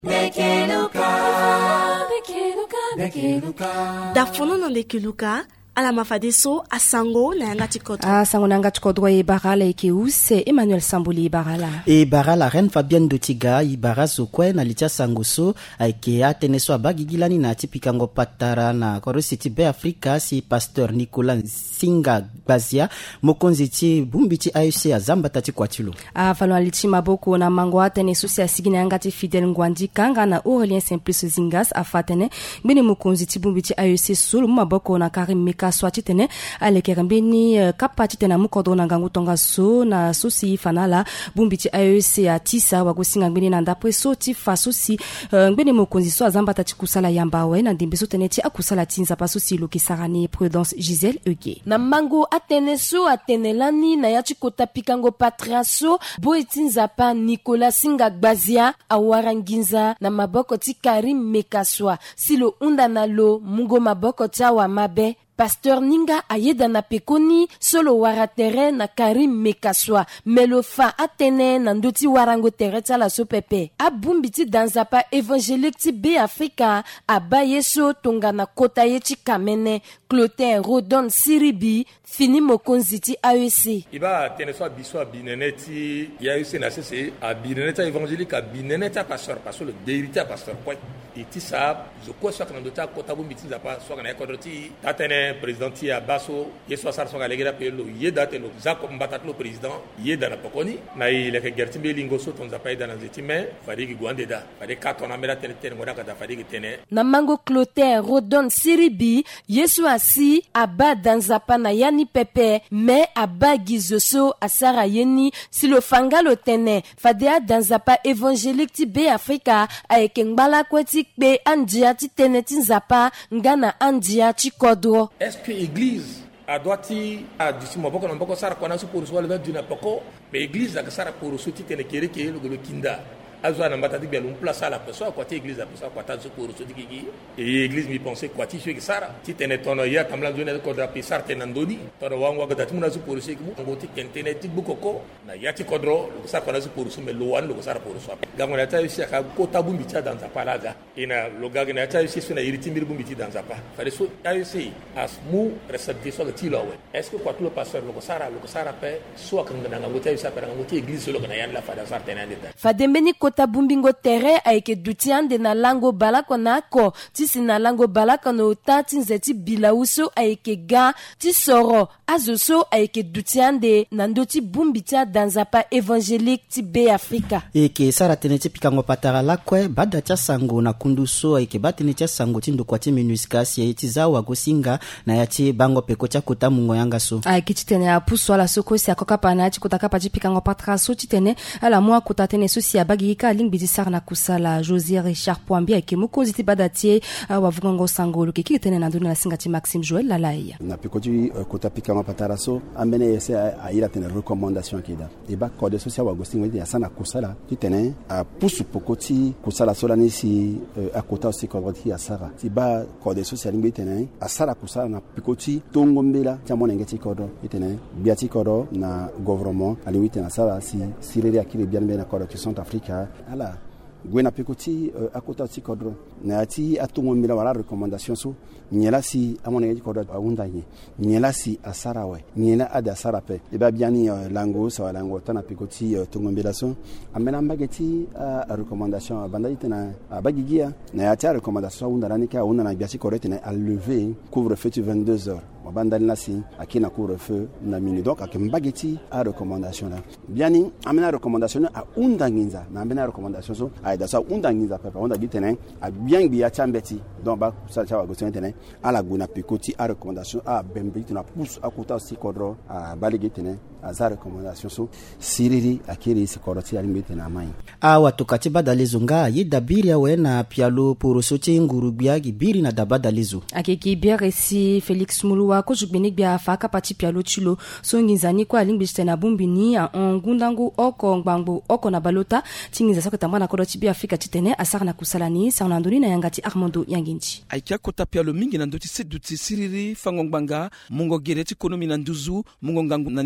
Da fonono ndeke luka ala mafadiso asango na yanga tikoto. Asango na yanga tikoto e barala ekeuse Emmanuel Sambuli barala. E barala Reine Fabienne Dotiga ibarazo kwe na litia sangoso aike ateneso abagigilani na tipikango patara na korositi be Afrika si pasteur Nicolas Singa Bazia mokonziti bumbiti AUC azamba tati kwatilo. Falo aliti maboko na mango ateneso si asigina yanga ti Fidel Ngwandi kanga na Aurélien Simplice Zingas afatene mbini mokonziti bumbiti AUC sulu maboko na Karim swati tene alekerembeni kapati tena mukodo na ngangu tonga so na sosi fanala bumbiti AEC atisa wagosinga ngbeni na ndapwe soti fasosi ngbeni mokonzi so azamba tati kusala yambawe na ndimbeso teneti akusala tinza pasosi lokisarani Prudence Gisèle Eugué na mango ateneso atenelani na yachi kotapikango patraso boetinza pa Nicolas Singa Gbazia awaranginza na maboko ti Karim Mekaswa silo unda na lo mungo maboko tawa mabe Pasteur Ninga ayeda na pekoni solo waratere na Karim Mekaswa melofa atene na ndoti warango tereta la sopepe abumbiti danzapa évangélique ti be Afrika abayeso tonga na kota yechi kamene Clotin Rodon Siribi fini mokonzi ti AEC iba teneso biso abineneti AEC na cc abineneta évangélique abineneta pasteur le dérité pasteur quoi iti sa je crois que na ndota kota bumbiti zapa so kana ekodoti tatene président ya baso yeso asar songa legera pelo yeda telo zako mbatatlo président yeda na pokoni na ile ke gertimbe lingo so tonza paida na zetime farigi gwande da fari katona mera tene ngoda kata farigi tene na mango Clotin Rodon Siribi yesu asi aba danzapa na yani pepe me aba gizoso asara yeni silo fangalo tene fadea danzapa évangélique ti be Afrika aeke ngbala kweti be andia ti tene ti nzapa ngana andia ti kodro. Est-ce que l'église a doiti a disi maboko na mboko sara kwana su pour so le dina poko mais église a sara pour so ti tene kere ke lo kinda azwa na mbata dibia l'on place à la personne quoi église a personne quoi ta so pour so dikiki et église mi pensait quoi ti so sara ti tene tono ya tamla zone ko da pisar tenandoni tono wango ga datuna so pour so ki ngo ti kentene ti bukoko na ya ti kodro lo sa kwana so pour so me lo wan lo sara pour so gango na ta si ka ko tabu mi ta dans palaza ina lo ga na ta si so na iriti mir bu mi ti dans pa fare so AEC as mu recepte so ti lo we est-ce que quoi tout le pasteur lo sara pe so ka ngana ngo ta si pa ngo ti église lo na yan la fada sar tenande fadembeni tabumbingo tere aike dutiande na lango balako nako tisi na lango balako no tati nzeti bilauso aike ga tisoro azoso aike dutiande na ndoti bumbitia danzapa évangélique ti be Afrika eke sara teneti pikango patara lakwe bada tia sango na kunduso aike batene tia sango tindo kwa ti minuskasi eti zawa gosinga na yati bango peko tia kota mungo yanga so aike titene apuso ala soko si akoka na ati kotaka pa pikango patra so titene ala mwa kutatene so si abagi ka lingbidi sarna kusala José Richard Poambia ke mokonzi badatie wavugango sangolo ke kitene na ndona singati Maxime Joël Lalaya na pikoti kotapika mapataraso amene yese aira tene recommandation kida eba code social wa gostingo ya sana kusala titene a pusu pokoti kusala solani si akota aussi kodoti ya sara tiba code social ngbe tene asara kusala na pikoti tongombela chamona ngeti kodo titene biati kodo na gouvernement ali witena sara si sirere akile bianbe na kodo qui sont Africa ala gwena pikoti akota ti kodro na ati atungo mila wala recommandation so nyela si amona ngi kodro awunda nyi nyela si asarawe nyela ada sarape e ba biani lango sa lango tana pikoti tungo mila so amena mbageti recommandation banda itena bagigia na ati recommandation unda ranika unda na biasi correct na à lever couvre-feu 22h bandal nasi akina couvre-feu na mini donc akembageti a recommandation la biani amena recommandation a unda nginza na amena recommandation so aida sa unda nginza papa onda bitene a bien bi a chambeti donc ba sa chawa go tene ala guna pikoti a recommandation a bembeti na pousse akuta aussi kodro a baligitene a za recommandation so siriri akiri si koroti ali mbetena mai watu katiba dalizunga yidabiri awe na pialo porosoti ngurubia gibiri na dabadalizo akeki biere si Félix Muluwa ko jubini bia faka pati pialo chulo so nginzani ko alimbiste na bumbini a ngundangu oko ngbango oko na balota tingiza sako tamana ko roti bia Afrika titene asar na kusalani sa ndoni na yangati Armando Yanginchi aikia kota pialo mingi na ndoti seduti siriri fangongbanga mungo gereti konomi na nduzu mungo ngangu na neneti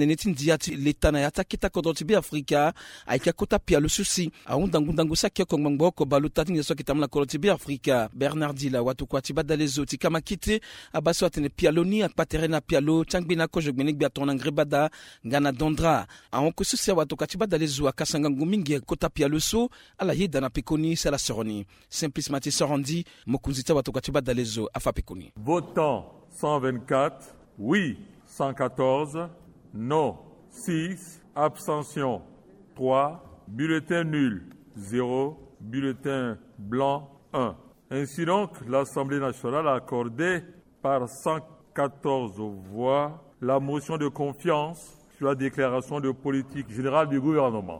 dia ti leta na yata kita kodro ti bi Afrika aika kota pia le susi aunda ngundangu sakya kongmangbo ko baluta tinga so kitamla kodro ti bi Afrika Bernardila watu kwa ti badalezo ti kamakite abaso atene pialoni akpaterena pialo changbina ko jogmenik bia tona ngrebada ngana dondra aonko susi watu kwa ti badalezo akasanga ngumingi kota pialo so ala yeda na pekoni sala soroni Simplice Mati Sorandi mokunzita watu kwa ti badalezo afa pekoni. Votant 124, oui 114, non 6, abstention 3, bulletin nul 0, bulletin blanc 1. Ainsi donc, l'Assemblée nationale a accordé par 114 voix la motion de confiance sur la déclaration de politique générale du gouvernement.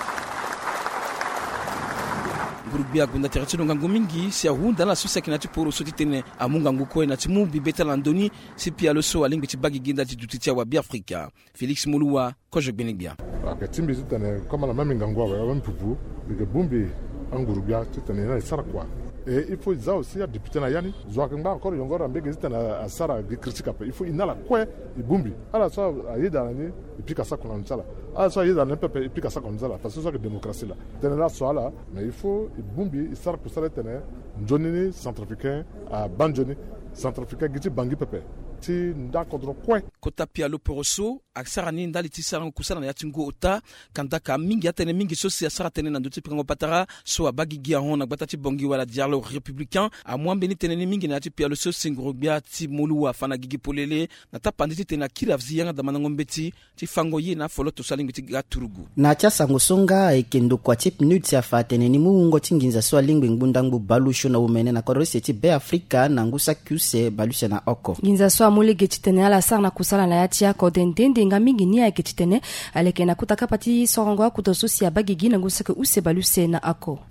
Gurubia gunda tertino ngango mingi si ahunda la susa kinati poro soti tene amunga nguko na timu bibeta landoni si pia lo so alingi tibagi ginda titutia wa bi Afrika Felix Muluwa ko je benibia akatimbi tene kama la mami ngangwa wa mpupu bige bumbi angurubia tene na sarakwa il faut ça aussi à député na yani zoakamba encore yongora mbege tene asara de critique il faut inala kwe ibumbi ala so ayida ni ipika sa kuna nsala ala so ayida n'pepe ipika sa kuna nsala parce que ça que démocratie là tene la so là mais il faut ibumbi isara kusala tene njonini centrafricain à banjoni centrafricain giti bangi pepe ti ndakodro kwe kota pia lo poroso aksara ni ndali ti sara kusala na yatingo ota kandaka mingi atene mingi sosi asara tene na ndoti pingo patara so abagi gia hona gbata ti bongi wala dialogue républicain a mwambe ni tene mingi na ti pia lo so singurubia ti Muluwa fana gigi polele na tapanditi tena kiravzi yanga da manangombeti ti fango ye na foloto salingi ti gaturugu na cha sangosonga ekendo kwa tip nuts ya fatene ni muungo tinginza so lingwe ngbundangbu balusho na umene na korose ti be Afrika na ngusa kuse balusha na oko ginza so amule getitene ala sarna kusala na yatia ko dendende ngamingi ni ya getitene aleke na kutaka pati sorongo kutoso si abagigi na ngusa ke use baluse na ako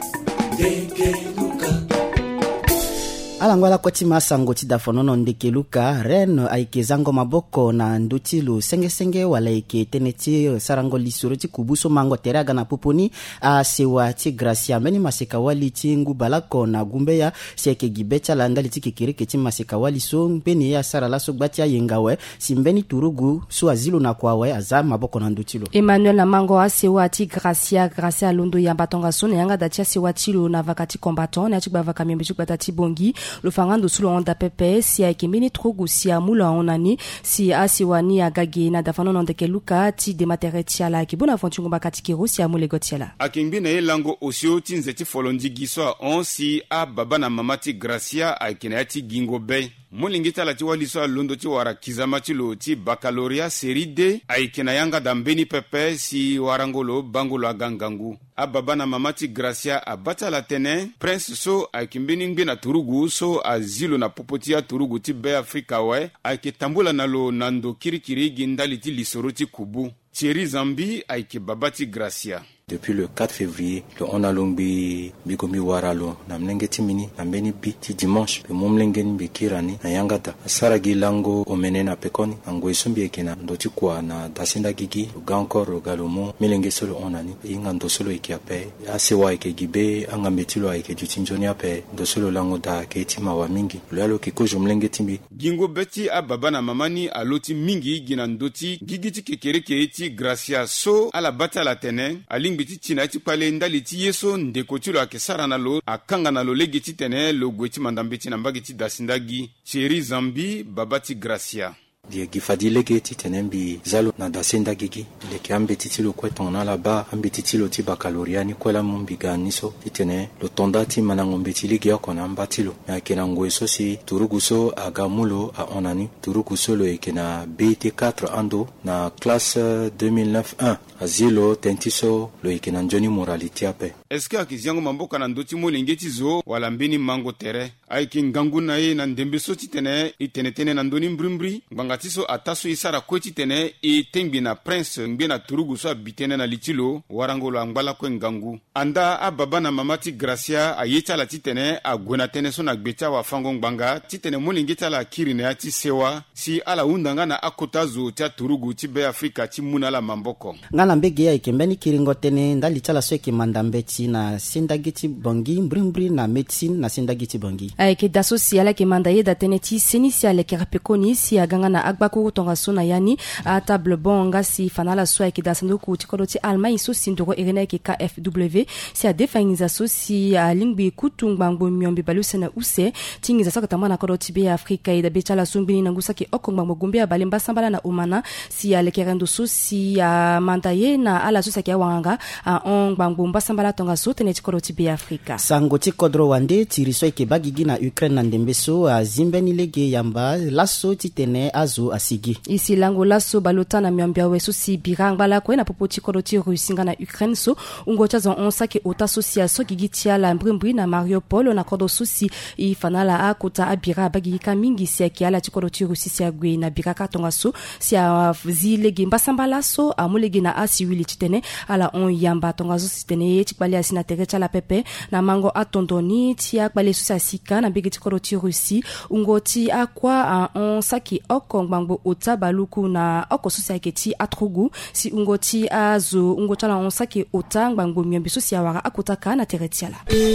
alangwala kwati masango ti dafonono ndeke luka ren aikezango maboko na ndutilu senge wala ike teneti sarango lisuro ti kubuso mango teraga na pupuni a sewa ti Gracia meni maseka wali ti ngubalako na gumbeya seke gibecha landa ti kikirike ti maseka wali so mpeni ya sara la so gbati ayengawe simbeni turugu so azilu na kwawe aza maboko na ndutilu Emmanuel na mango a sewa ti Gracia londo yamba tonga so na yanga datia sewa ti lo na vakati combattant na ti bavaka membe ti gbata bongi lo fangando sulo onda pepe si aikembeni trogu si amula onani si asiwani agage na dafano ndeke luka ti dematere ala ki bona fontungo bakati kero si amule gotiala akimbi na elango osio tinze ti folondi giswa on si a baba na mama ti Gracia aikena ti gingo be molingita la ti waliso londo ti wara kizama ti lo ti baccalauréat série D aikena yanga dambeni pepe si warangolo bangolo agangangu a baba na mama ti Gracia abata la tene prince so aikimbeni ngbe na turugu so azilo na popoti ya turugu ti be Afrika we aike tambula na lo nando kirikiri gindali ti lisoro ti kubu Thierry Zambi aike baba ti Gracia. Depuis le 4 février, le onalombi bigomi waralo na mlengeti mini na mbeni bi ti dimanche pe momlengeni bikirani na yangata saragi lango omene na pekoni angwe sumbi ekena ndoti kwa na dasinda gigi ga encore galomo melenge solo onani inga ndo solo ikiape asewa ike gibe anga metilo ike jutinjoni ape ndo solo lango da ketima wa mingi lalo kikojo mlengeti mbi gingo beti a baba na mamani aloti mingi gina ndoti gigiti kekereke eti Gracia so ala bata la tene aling biti tina ti pale ndali ti yeso ndeko ti lo akesara na lo akanga na lo legi ti tene lo gwe ti mandambe ti na mbagi ti dasindagi Thierry Zambi baba ti Gracia die gifadi lege ti tenembi zalo na dasenda gigi leke ambe titilo kweton na laba ambe titilo ti baccalauréat ni kwela mumbiga niso titene lo tonda ti manangombe ti ligi akona mbatilo na kena ngweso si turuguso agamulo a onani turuguso lo ekena BT4 ando na classe 2009-1 azilo tentiso lo ekena njoni moralité ape eske akiziango mamboka na ndoti molenge ti zo wala mbeni mango tere aiki ngangu na ye na ndembe so ti tene itenetene na ndoni mbриmbri nganga ti so ataso isara kue ti tene e tengbi na prince ngbe na turugu so abitene na litilo warangolo angbala kue ngangu anda a baba na mama ti Gracia aye ti ala ti tene ague na tënë so na gbe ti awafango ngbanga ti tene molenge ti ala akiri na ya ti sewa si ala hundanga na akota zo ti aturugu ti be Afrika ti mû na ala mamboko ngana mbege ya ikembeni kiringo tene ndali ti ala so yeke mandambe ti si na sendageti bongi mbri na medicine na sendageti bongi ke daso si ala ke mandaye da teneti senisi ale ke rapekoni si aganga na agbaku tonga sona yani a table bonga si fanala so ke dasando ku tikoloti alma iso sindoro irene ke KFW si a defangiza so si lingbi kutungbango myombe balusena use tingiza saka tamana koloti be Afrika ida bechala sumbini na ngusa ke okongbango gumbe balemba sambala na umana si ale ke rendo so si mandaye na ala so sakia wanga on bango mbasambala tonga so teneti koloti be Afrika sango tikodro wande tiriso ke bagigi na Ukraine na ndembeso zimbeni lege yamba laso titene azo asigi isi lango laso balota na myambia weso si birang bala ko na popoti koloti rusinga na Ukraine so ungocha za onsa ke ota association gigitia la mbrimbri na Mariupol na kodo susi ifanala akota abira bagigi kamingi si ke ala tikoloti rusisi agwe na biraka tonga so si zilege mbasambala so amulege na asiwili titene ala on yamba tonga so titene tikbali asina terecha la pepe na mango atondoni tia kbali susi asika na bigi tikoloti rusi ungoti akwa on saki okongbango ota baluku na oko susi aketi atrugu si ungoti azo ungotala on saki ota ngbango myombi susi awara akotaka na teretiala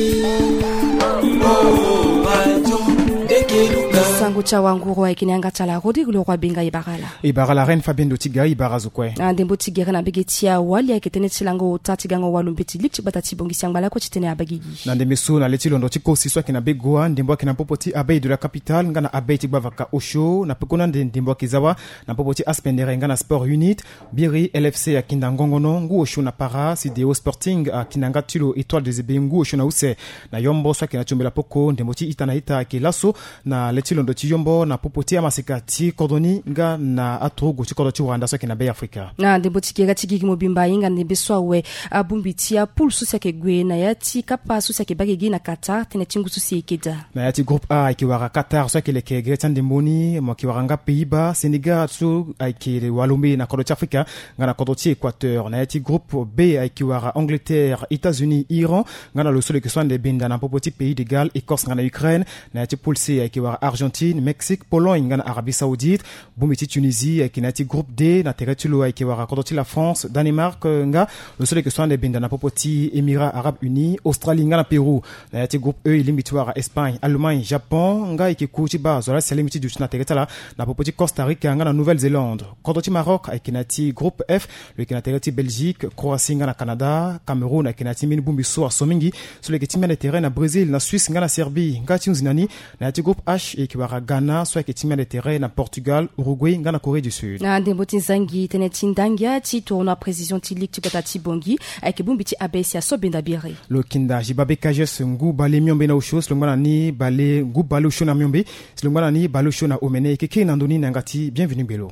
sango cha wanguro ekinyanga chala rodi lo kwa benga ibagala reine Fabien Dotiga ibarazo kwe ndembo tigera na begetia wali aketene chilango tatigango walumbeti lipchi batati bongisi ngala ko chitene abagigi na ndemeso na leti londo tiko siswa kina begoa ndembo akina popoti abeille de la capitale ngana abeille tibavaka osho na pekona ndembo akizawa na popoti aspendere ngana sport unit biri LFC ya kinda ngongono ngu osho na para sideo sporting kinanga tulo étoile des ebengu osho na use na yombo swa kina chumbela poko ndembo ti itanaita kilaso na leti londo ti yombo na popoti amasikati cordoni nga na atrogo ti kodoti Rwanda swa kina be Afrika na ndembo tikega tigigi mobimba inga ndembe swa we abumbitia pool susa ke gwe na yati kapa susa ke bagigi na Qatar tene tingu susi ekeda na yati groupe A ikiwara Qatar swa ke leke Gretan Demboni mo kiwaranga Pays-Bas Senegal su aikile Walombe na kodoti Afrika nga na kodoti Équateur na yati groupe B ikiwara Angleterre États-Unis Iran nga na lo solo ke swande benda na popoti Pays de Galles Écosse nga na Ukraine na yati pool C ikiwara Argentine Mexique Pologne nga na Arabie Saoudite Boumiti Tunisie na yati groupe D na teretulo ikiwara kodoti la France Danemark nga lo solo ke swande benda na popoti Émirats Arabes Unis Australie nga na Pérou na yati groupe E limbitwara Espagne Allemagne Japon nga ikikuti ba zola selimiti du na teretala na popoti Costa Rica nga na Nouvelle-Zélande kodoti Maroc ikinati groupe F le kinati Belgique Croatie nga na Canada Cameroun ikinati min bumbiso asomingi sur le kitimia de terrain na Brésil na Suisse nga na Serbie nga tinzinani na yati groupe H ikiwara Ghana soit kitimia de terrain na Portugal Uruguay nga na Corée du Sud na ndemboti zangi teneti ndangia ti tourna précision ti ligue ti patati bongi akibumbiti abesi asobenda bire lo kinda jibabe kajes ngu bale myombe na ushos longana ni bale ngu bale usho na myombe longana ni bale usho na omene keke na ndoni na ngati bienvenue belo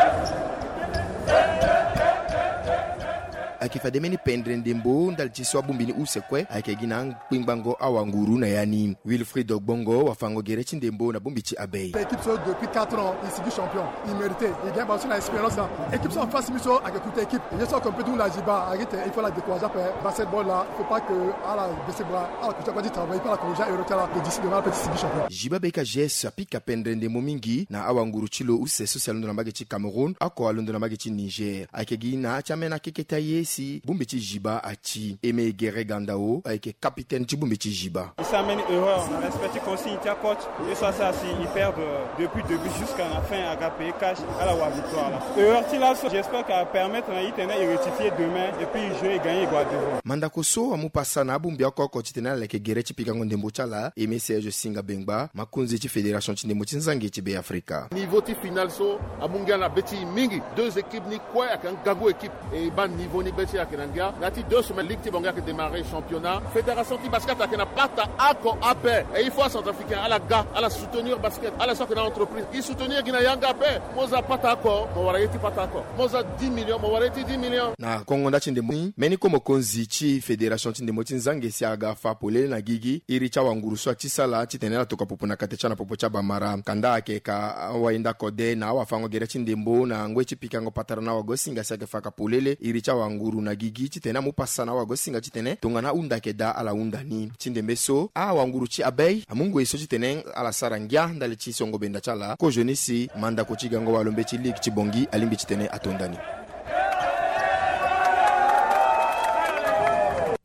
akifademeni pendre ndembo ndalchiswa bumbini usekwe akegina pingbango awanguru na yani Wilfried Ogbongo wafango gerechi ndembo na bumbichi abeille l'équipe so depuis 4 ans ici du champion il méritait il gagne parce que l'expérience là équipe so face miso avec toute équipe je sens qu'on peut tout la jiba arrête il faut la décourager après basketball là faut pas que à la baisser bras à que tu pas dit travailler pas la corriger et retirer la d'ici devant petit du champion jiba beka jes apika pendre ndembo mingi na awanguru chilo use social ndo na magechi Cameroun ako alondo na magechi Niger akegina chamena keketaye si Bumbichi Jiba achi Aimé Guéré Gandao avec capitaine Tibumbichi Jiba. Il s'amène erreur, on a respecté consigne coach et ça si ils perdent depuis le début jusqu'à la fin à gagner cash à la victoire là. Erreur j'espère qu'elle va permettre à Itena de rectifier demain et puis jouer et gagner Guadeloupe. Mandakoso amupasa na bumbia ko Titena avec Guéré Tipikango Ndembo Chala Aimé Serge Singa Bengba makunzi ti fédération Tindembo Tinzangi ti be Africa. Niveau ti final so amunga na beti mingi deux équipes ni quoi avec un gago équipe et ban niveau ni beti Kenanga, nati 2 semaines ligue Tibonga qui démarrer championnat. Fédération ti basket à Kenapata ako ape. Et il faut à Centrafricain à la gars, à la soutenir basket, à la sorte de l'entreprise. Il soutenir Guinée Yanga pe. Moza pata ako, mowareti pata ako. Moza 10 millions, mowareti 10 millions. Na Kongo ndati ndemoni, meni komo konzichi Fédération Tindembo Tinzangi si aga fa pole na gigi, iricha wanguru so tisala titenela toka popona katecha na popocha bamara. Kanda akeka wainda kode na wafango gerechi ndembo na ngwe chipikango patara na wagosinga sake faka polele, iricha wanguru na gigi chitena mupasana wagosinga chitene tongana unda keda ala unda ni chindembeso a wanguru chi abeille amungu iso chitene ala sarangia ndale chi songo benda chala ko jonisi manda ko chigango walombe chi lik chibongi alimbi chitene atondani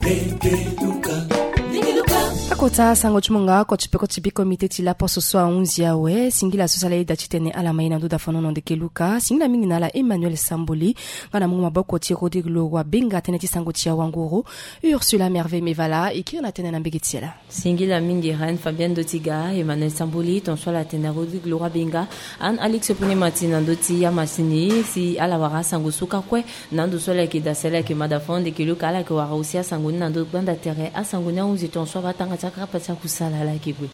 akota sango chimunga ko chipeko chipi komite tila poso so 11 yawe singila sosala ida chitene ala maina ndo dafono de keluka singila mingi nala Emmanuel Samboli ngana mungu maboko ti Rodrigo wa benga teneti sango tia wanguru Ursula Merveille Mevala ikirna tenena mbigitiela singila mingi ran Fabien Dotiga Emmanuel Samboli ton so la tenena Rodrigo wa benga an Alex Puni Martina ndoti ya masini si ala wara sango suka kwe nando so la kida sela ke madafon de keluka ala ke wara usia sango nando banda terre a sango na uzi ton so batanga chakra pacha kusala la kibwe